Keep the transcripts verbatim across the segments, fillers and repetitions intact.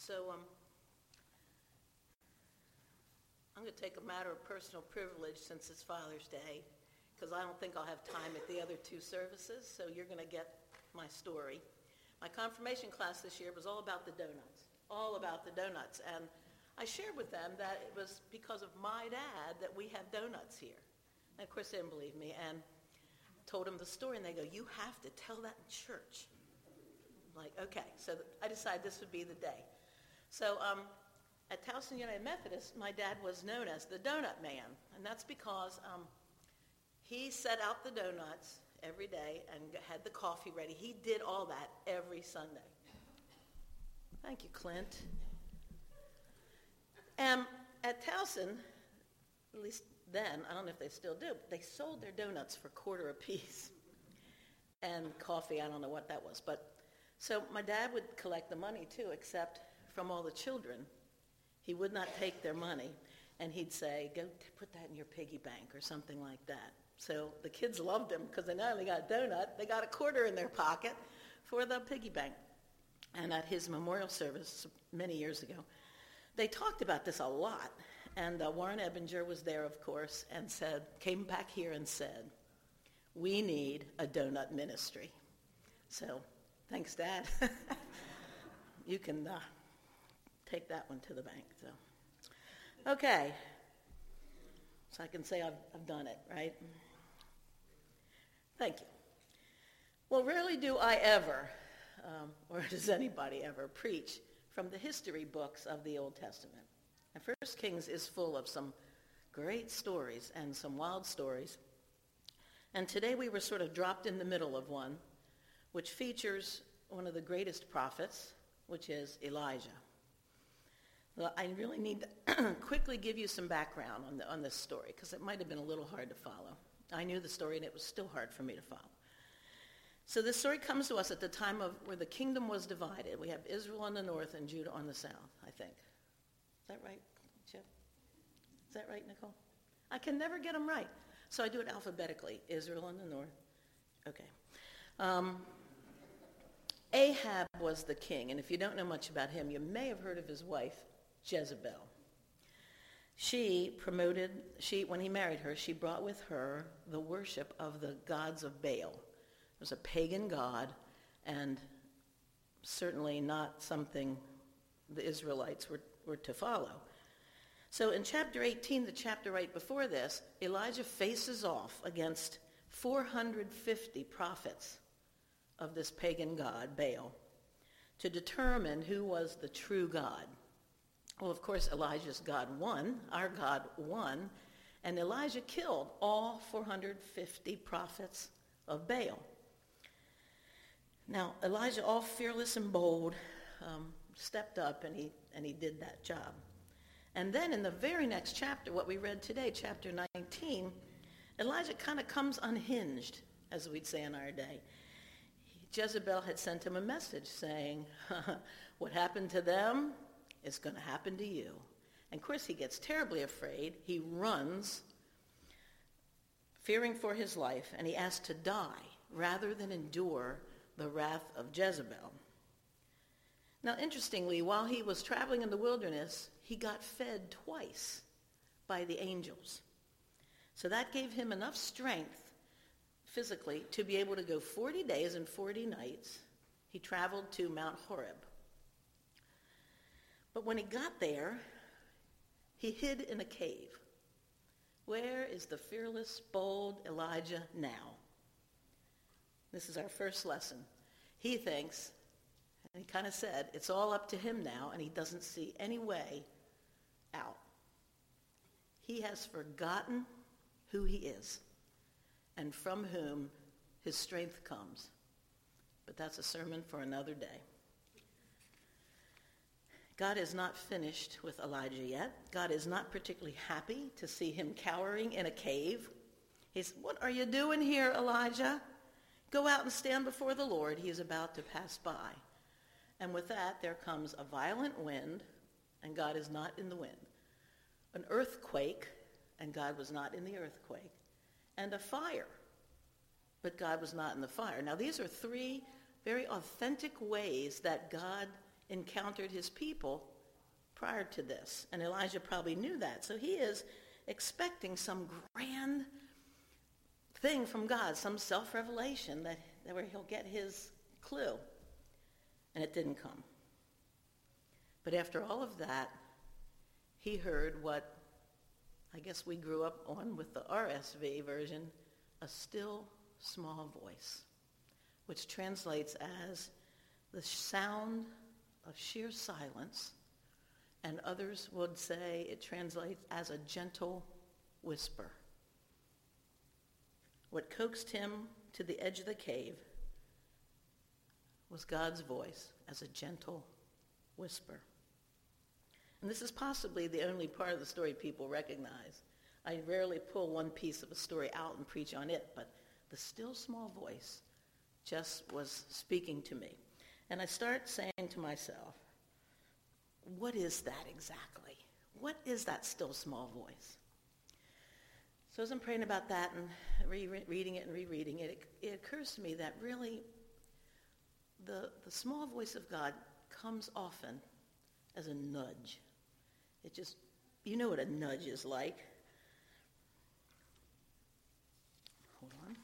So um, I'm going to take a matter of personal privilege since it's Father's Day, because I don't think I'll have time at the other two services, so you're going to get my story. My confirmation class this year was all about the donuts, all about the donuts. And I shared with them that it was because of my dad that we have donuts here. And of course, they didn't believe me, and told them the story, and they go, "You have to tell that in church." I'm like, okay. So I decided this would be the day. So um, at Towson United Methodist, my dad was known as the Donut Man, and that's because um, he set out the donuts every day and had the coffee ready. He did all that every Sunday. Thank you, Clint. And at Towson, at least then, I don't know if they still do, but they sold their donuts for a quarter apiece. And coffee, I don't know what that was. But so my dad would collect the money too, except from all the children. He would not take their money, and he'd say, "Go t- put that in your piggy bank," or something like that. So the kids loved him because they not only got a donut, they got a quarter in their pocket for the piggy bank. And at his memorial service many years ago, they talked about this a lot. And uh, Warren Ebinger was there, of course, and said, came back here and said, "We need a donut ministry." So thanks, Dad. You can uh, take that one to the bank. So, okay. So I can say I've, I've done it, right? Thank you. Well, rarely do I ever, um, or does anybody ever, preach from the history books of the Old Testament. And First Kings is full of some great stories and some wild stories. And today we were sort of dropped in the middle of one, which features one of the greatest prophets, which is Elijah. Well, I really need to quickly give you some background on, the, on this story, because it might have been a little hard to follow. I knew the story, and it was still hard for me to follow. So this story comes to us at the time of where the kingdom was divided. We have Israel on the north and Judah on the south, I think. Is that right, Chip? Is that right, Nicole? I can never get them right. So I do it alphabetically. Israel on the north. Okay. Um, Ahab was the king, and if you don't know much about him, you may have heard of his wife, Jezebel. She promoted, she when he married her, she brought with her the worship of the gods of Baal. It was a pagan god, and certainly not something the Israelites were, were to follow. So in chapter eighteen, the chapter right before this, Elijah faces off against four hundred fifty prophets of this pagan god, Baal, to determine who was the true God. Well, of course, Elijah's God won, our God won, and Elijah killed all four hundred fifty prophets of Baal. Now, Elijah, all fearless and bold, um, stepped up and he and he did that job. And then in the very next chapter, what we read today, chapter nineteen, Elijah kind of comes unhinged, as we'd say in our day. Jezebel had sent him a message saying, what happened to them is going to happen to you. And of course, he gets terribly afraid. He runs, fearing for his life, and he asks to die rather than endure the wrath of Jezebel. Now, interestingly, while he was traveling in the wilderness, he got fed twice by the angels. So that gave him enough strength physically to be able to go forty days and forty nights. He traveled to Mount Horeb. But when he got there, he hid in a cave. Where is the fearless, bold Elijah now? This is our first lesson. He thinks, and he kind of said, it's all up to him now, and he doesn't see any way out. He has forgotten who he is and from whom his strength comes. But that's a sermon for another day. God is not finished with Elijah yet. God is not particularly happy to see him cowering in a cave. He's, what are you doing here, Elijah? Go out and stand before the Lord. He is about to pass by. And with that, there comes a violent wind, and God is not in the wind. An earthquake, and God was not in the earthquake. And a fire, but God was not in the fire. Now, these are three very authentic ways that God encountered his people prior to this. And Elijah probably knew that. So he is expecting some grand thing from God, some self-revelation that, that where he'll get his clue. And it didn't come. But after all of that, he heard what I guess we grew up on with the R S V version, a still small voice, which translates as the sound of sheer silence, and others would say it translates as a gentle whisper. What coaxed him to the edge of the cave was God's voice as a gentle whisper. And this is possibly the only part of the story people recognize. I rarely pull one piece of a story out and preach on it, but the still small voice just was speaking to me. And I start saying to myself, what is that exactly? What is that still small voice? So as I'm praying about that and rereading it and rereading it, it, it occurs to me that really the, the small voice of God comes often as a nudge. It just, you know what a nudge is like. Hold on.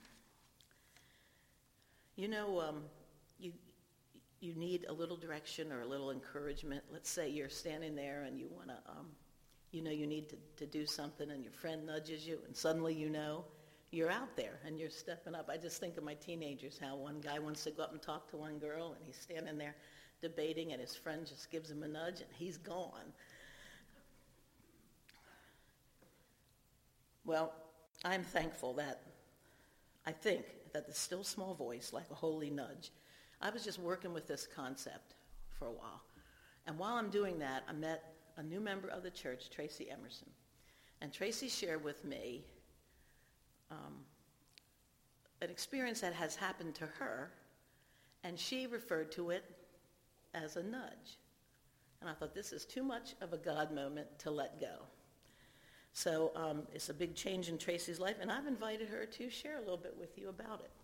You know, um, you you need a little direction or a little encouragement. Let's say you're standing there and you want to, um, you know you need to, to do something and your friend nudges you and suddenly you know you're out there and you're stepping up. I just think of my teenagers, how one guy wants to go up and talk to one girl and he's standing there debating and his friend just gives him a nudge and he's gone. Well, I'm thankful that I think that the still small voice, like a holy nudge, I was just working with this concept for a while. And while I'm doing that, I met a new member of the church, Tracy Emerson. And Tracy shared with me um, an experience that has happened to her, and she referred to it as a nudge. And I thought, this is too much of a God moment to let go. So um, it's a big change in Tracy's life, and I've invited her to share a little bit with you about it.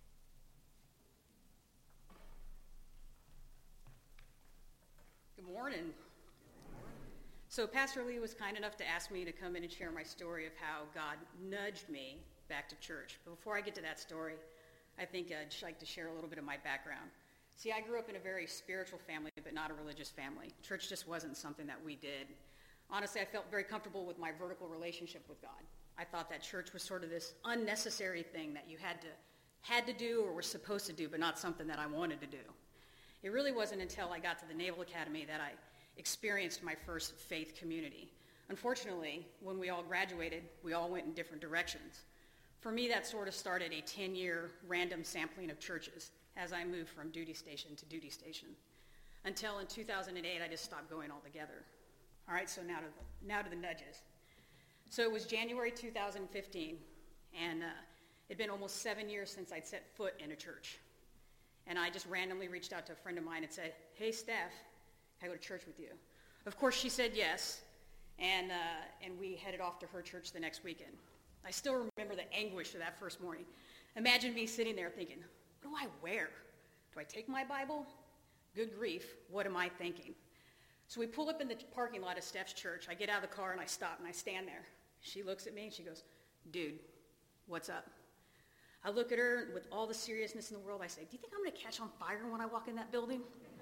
Good morning. So Pastor Lee was kind enough to ask me to come in and share my story of how God nudged me back to church. But before I get to that story, I think I'd just like to share a little bit of my background. See, I grew up in a very spiritual family, but not a religious family. Church just wasn't something that we did. Honestly, I felt very comfortable with my vertical relationship with God. I thought that church was sort of this unnecessary thing that you had to had to do or were supposed to do, but not something that I wanted to do. It really wasn't until I got to the Naval Academy that I experienced my first faith community. Unfortunately, when we all graduated, we all went in different directions. For me, that sort of started a ten-year random sampling of churches as I moved from duty station to duty station. Until in two thousand eight, I just stopped going altogether. All right, so now to the, now to the nudges. So it was January two thousand fifteen, and uh, it'd been almost seven years since I'd set foot in a church. And I just randomly reached out to a friend of mine and said, hey, Steph, can I go to church with you? Of course, she said yes, and uh, and we headed off to her church the next weekend. I still remember the anguish of that first morning. Imagine me sitting there thinking, what do I wear? Do I take my Bible? Good grief, what am I thinking? So we pull up in the parking lot of Steph's church. I get out of the car and I stop and I stand there. She looks at me and she goes, dude, what's up? I look at her with all the seriousness in the world. I say, do you think I'm going to catch on fire when I walk in that building?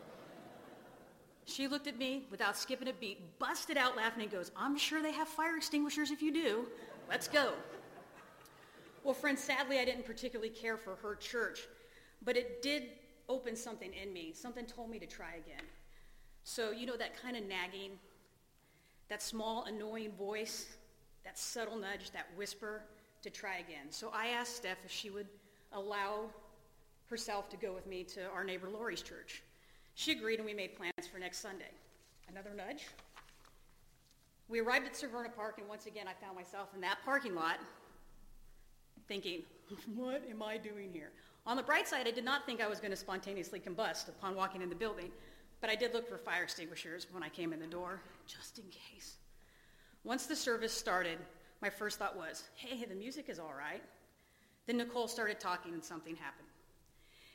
She looked at me without skipping a beat, busted out laughing and goes, I'm sure they have fire extinguishers if you do. Let's go. Well, friends, sadly, I didn't particularly care for her church, but it did open something in me. Something told me to try again. So, you know, that kind of nagging, that small, annoying voice, that subtle nudge, that whisper to try again. So I asked Steph if she would allow herself to go with me to our neighbor Lori's church. She agreed, and we made plans for next Sunday. Another nudge. We arrived at Severna Park, and once again I found myself in that parking lot thinking, what am I doing here? On the bright side, I did not think I was going to spontaneously combust upon walking in the building. But I did look for fire extinguishers when I came in the door, just in case. Once the service started, my first thought was, hey, the music is all right. Then Nicole started talking and something happened.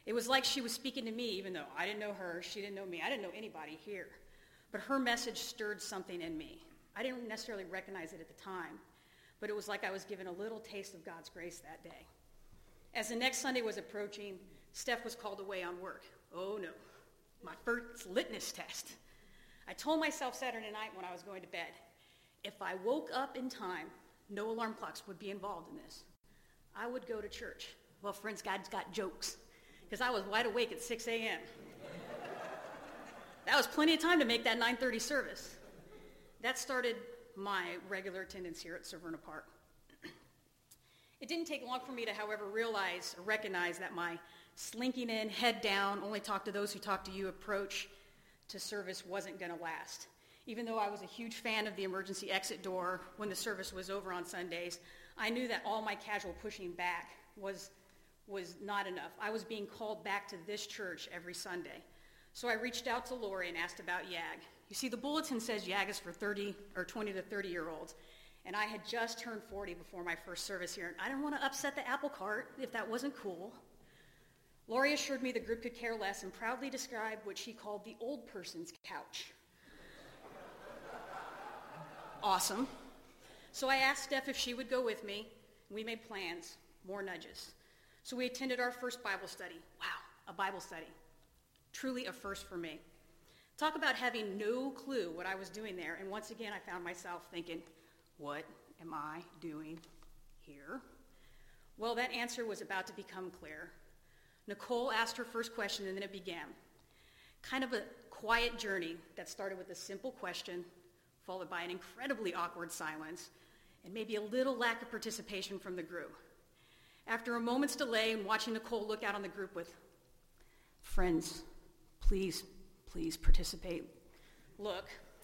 It was like she was speaking to me, even though I didn't know her, she didn't know me, I didn't know anybody here. But her message stirred something in me. I didn't necessarily recognize it at the time, but it was like I was given a little taste of God's grace that day. As the next Sunday was approaching, Steph was called away on work. Oh no, my first litmus test. I told myself Saturday night when I was going to bed, if I woke up in time, no alarm clocks would be involved in this. I would go to church. Well, friends, God's got jokes, because I was wide awake at six a.m. That was plenty of time to make that nine thirty service. That started my regular attendance here at Severna Park. It didn't take long for me to, however, realize or recognize that my slinking in, head down, only talk to those who talk to you approach to service wasn't going to last. Even though I was a huge fan of the emergency exit door when the service was over on Sundays, I knew that all my casual pushing back was, was not enough. I was being called back to this church every Sunday. So I reached out to Lori and asked about YAG. You see, the bulletin says YAG is for thirty or twenty to thirty-year-olds, and I had just turned forty before my first service here, and I didn't want to upset the apple cart if that wasn't cool. Lori assured me the group could care less and proudly described what she called the old person's couch. Awesome. So I asked Steph if she would go with me. We made plans, more nudges. So we attended our first Bible study. Wow, a Bible study. Truly a first for me. Talk about having no clue what I was doing there, and once again I found myself thinking, what am I doing here? Well, that answer was about to become clear. Nicole asked her first question, and then it began. Kind of a quiet journey that started with a simple question, followed by an incredibly awkward silence, and maybe a little lack of participation from the group. After a moment's delay and watching Nicole look out on the group with, friends, please, please participate. Look,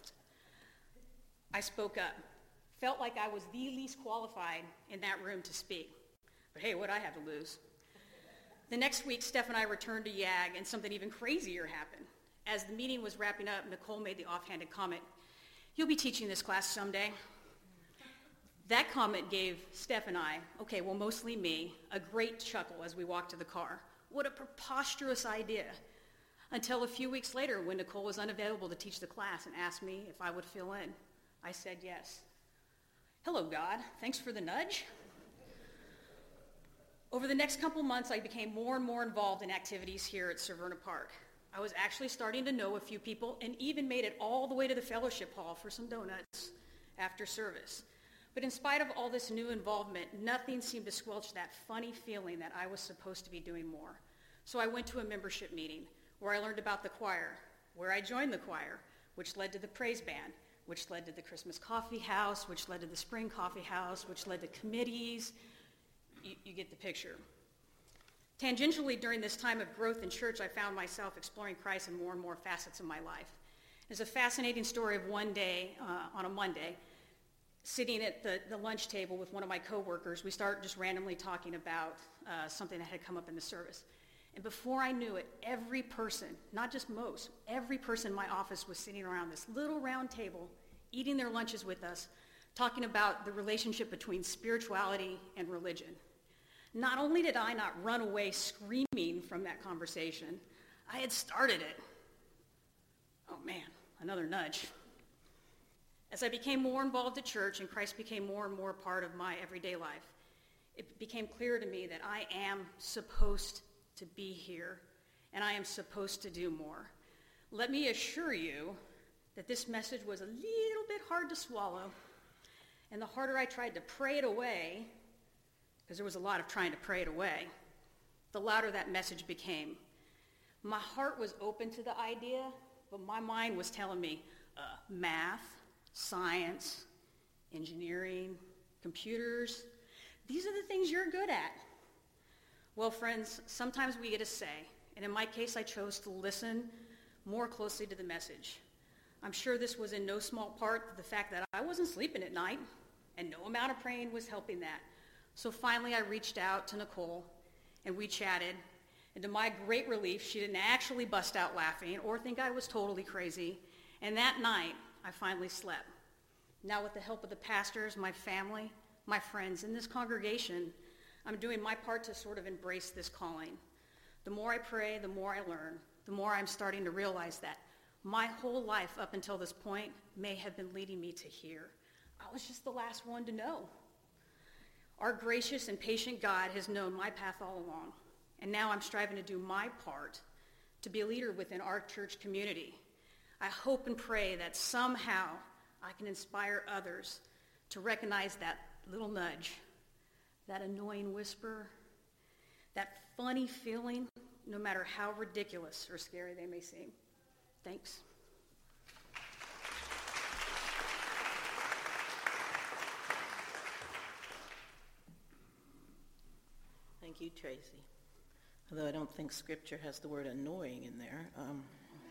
I spoke up. Felt like I was the least qualified in that room to speak. But hey, what'd I have to lose? The next week, Steph and I returned to YAG, and something even crazier happened. As the meeting was wrapping up, Nicole made the offhanded comment, you'll be teaching this class someday. That comment gave Steph and I, okay, well, mostly me, a great chuckle as we walked to the car. What a preposterous idea. Until a few weeks later, when Nicole was unavailable to teach the class and asked me if I would fill in. I said yes. Hello, God. Thanks for the nudge. Over the next couple months, I became more and more involved in activities here at Severna Park. I was actually starting to know a few people and even made it all the way to the fellowship hall for some donuts after service. But in spite of all this new involvement, nothing seemed to squelch that funny feeling that I was supposed to be doing more. So I went to a membership meeting where I learned about the choir, where I joined the choir, which led to the praise band, which led to the Christmas coffee house, which led to the spring coffee house, which led to committees. You, you get the picture. Tangentially, during this time of growth in church, I found myself exploring Christ in more and more facets of my life. There's a fascinating story of one day, uh, on a Monday, sitting at the, the lunch table with one of my coworkers. We started just randomly talking about uh, something that had come up in the service. And before I knew it, every person, not just most, every person in my office was sitting around this little round table, eating their lunches with us, talking about the relationship between spirituality and religion. Not only did I not run away screaming from that conversation, I had started it. Oh man, another nudge. As I became more involved at church and Christ became more and more a part of my everyday life, it became clear to me that I am supposed to be here and I am supposed to do more. Let me assure you that this message was a little bit hard to swallow, and the harder I tried to pray it away, because there was a lot of trying to pray it away, the louder that message became. My heart was open to the idea, but my mind was telling me uh, math, science, engineering, computers, these are the things you're good at. Well, friends, sometimes we get a say, and in my case, I chose to listen more closely to the message. I'm sure this was in no small part the fact that I wasn't sleeping at night, and no amount of praying was helping that. So finally, I reached out to Nicole, and we chatted, and to my great relief, she didn't actually bust out laughing or think I was totally crazy, and that night, I finally slept. Now, with the help of the pastors, my family, my friends, and this congregation, I'm doing my part to sort of embrace this calling. The more I pray, the more I learn, the more I'm starting to realize that my whole life up until this point may have been leading me to here. I was just the last one to know. Our gracious and patient God has known my path all along, and now I'm striving to do my part to be a leader within our church community. I hope and pray that somehow I can inspire others to recognize that little nudge, that annoying whisper, that funny feeling, no matter how ridiculous or scary they may seem. Thanks. Thank you, Tracy. Although I don't think Scripture has the word annoying in there. Um,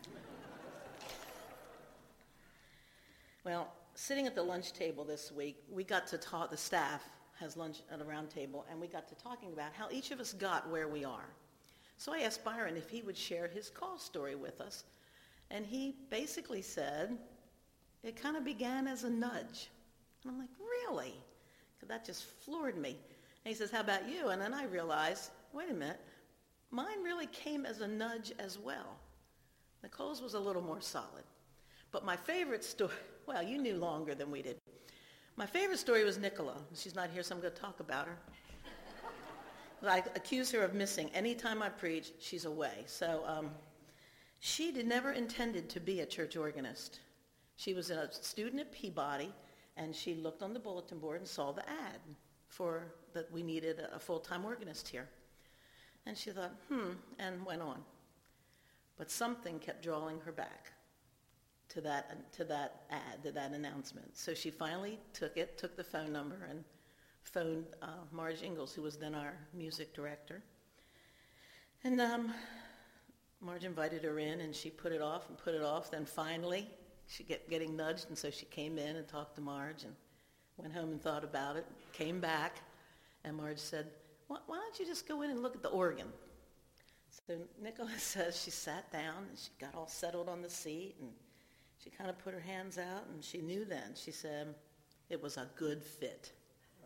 well, sitting at the lunch table this week, we got to talk, the staff has lunch at a round table, and we got to talking about how each of us got where we are. So I asked Byron if he would share his call story with us. And he basically said, it kind of began as a nudge. And I'm like, really? Because that just floored me. And he says, how about you? And then I realized, wait a minute, mine really came as a nudge as well. Nicole's was a little more solid. But my favorite story, well, you knew longer than we did. My favorite story was Nicola. She's not here, so I'm going to talk about her. I accuse her of missing. Anytime I preach, she's away. So um, she did never intended to be a church organist. She was a student at Peabody, and she looked on the bulletin board and saw the ad for that we needed a full-time organist here. And she thought, hmm, and went on. But something kept drawing her back to that to that ad, to that announcement. So she finally took it, took the phone number, and phoned uh, Marge Ingalls, who was then our music director. And um, Marge invited her in, and she put it off and put it off. Then finally, she get getting nudged, and so she came in and talked to Marge and went home and thought about it, came back, and Marge said, why, why don't you just go in and look at the organ? So Nicola says she sat down, and she got all settled on the seat, and she kind of put her hands out, and she knew then. She said, it was a good fit.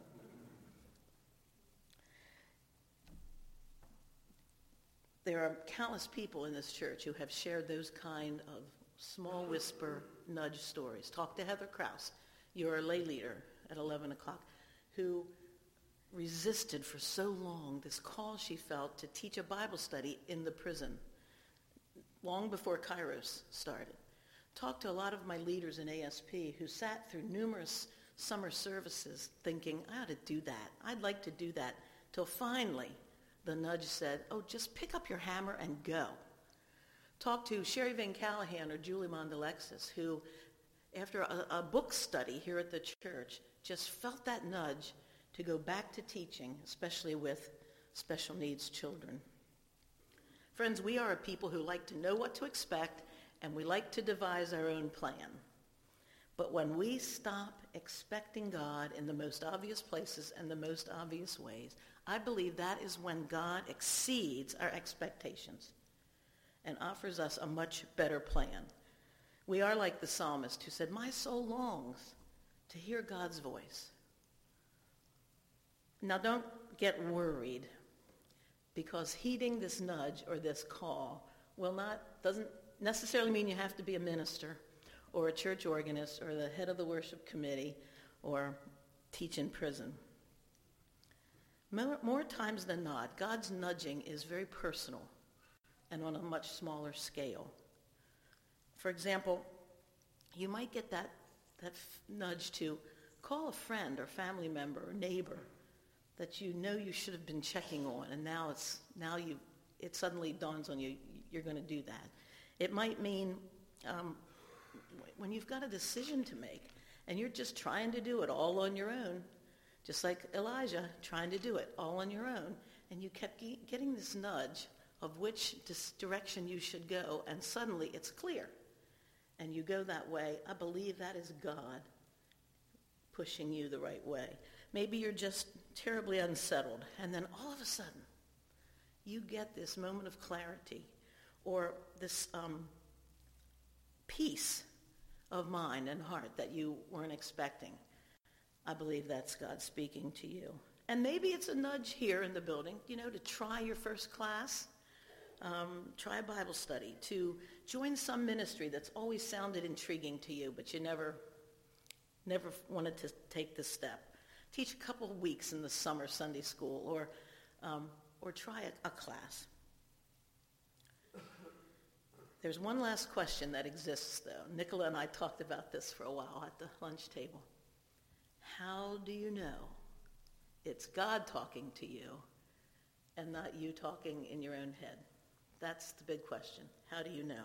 There are countless people in this church who have shared those kind of small whisper nudge stories. Talk to Heather Krause, your lay leader at eleven o'clock, who resisted for so long this call she felt to teach a Bible study in the prison, long before Kairos started. Talked to a lot of my leaders in A S P who sat through numerous summer services thinking, I ought to do that. I'd like to do that. Till finally, the nudge said, oh, just pick up your hammer and go. Talked to Sherry Van Callahan or Julie Mondalexis, who, after a, a book study here at the church, just felt that nudge to go back to teaching, especially with special needs children. Friends, we are a people who like to know what to expect, and we like to devise our own plan. But when we stop expecting God in the most obvious places and the most obvious ways, I believe that is when God exceeds our expectations and offers us a much better plan. We are like the psalmist who said, my soul longs to hear God's voice. Now don't get worried, because heeding this nudge or this call will not, doesn't necessarily mean you have to be a minister or a church organist or the head of the worship committee or teach in prison. More, more times than not, God's nudging is very personal and on a much smaller scale. For example, you might get that, that f- nudge to call a friend or family member or neighbor that you know you should have been checking on, and now it's now you it suddenly dawns on you you're going to do that. It might mean um, when you've got a decision to make and you're just trying to do it all on your own, just like Elijah trying to do it all on your own, and you kept ge- getting this nudge of which dis- direction you should go, and suddenly it's clear, and you go that way. I believe that is God pushing you the right way. Maybe you're just terribly unsettled, and then all of a sudden, you get this moment of clarity, or this um, peace of mind and heart that you weren't expecting. I believe that's God speaking to you. And maybe it's a nudge here in the building, you know, to try your first class, um, try a Bible study, to join some ministry that's always sounded intriguing to you, but you never, never wanted to take the step. Teach a couple of weeks in the summer Sunday school, or, um, or try a, a class. There's one last question that exists, though. Nicola and I talked about this for a while at the lunch table. How do you know it's God talking to you and not you talking in your own head? That's the big question. How do you know?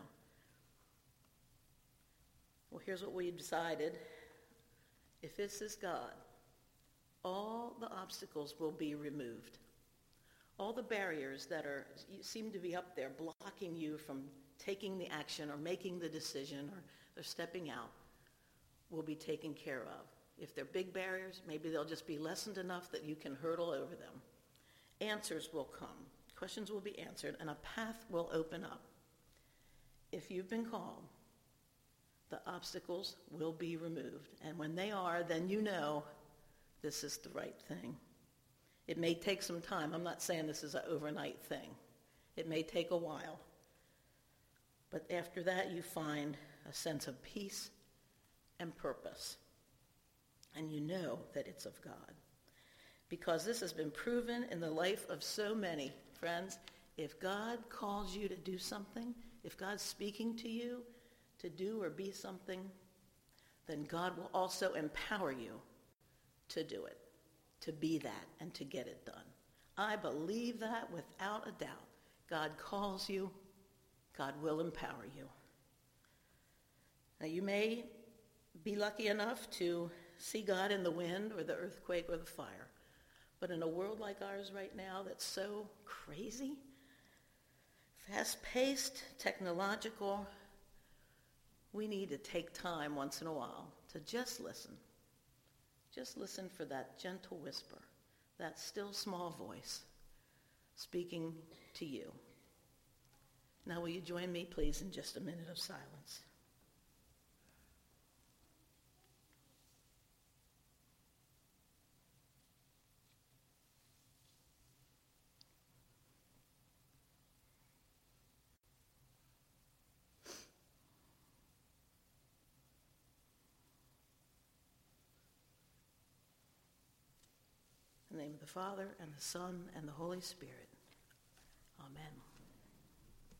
Well, here's what we decided. If this is God, all the obstacles will be removed. All the barriers that are seem to be up there blocking you from taking the action or making the decision or, or stepping out will be taken care of. If they're big barriers, maybe they'll just be lessened enough that you can hurdle over them. Answers will come. Questions will be answered, and a path will open up. If you've been called, the obstacles will be removed. And when they are, then you know this is the right thing. It may take some time. I'm not saying this is an overnight thing. It may take a while. But after that, you find a sense of peace and purpose. And you know that it's of God. Because this has been proven in the life of so many. Friends, if God calls you to do something, if God's speaking to you to do or be something, then God will also empower you to do it, to be that, and to get it done. I believe that without a doubt. God calls you. God will empower you. Now, you may be lucky enough to see God in the wind or the earthquake or the fire. But in a world like ours right now that's so crazy, fast-paced, technological, we need to take time once in a while to just listen. Just listen for that gentle whisper, that still small voice speaking to you. Now, will you join me, please, in just a minute of silence? In the name of the Father, and the Son, and the Holy Spirit. Amen.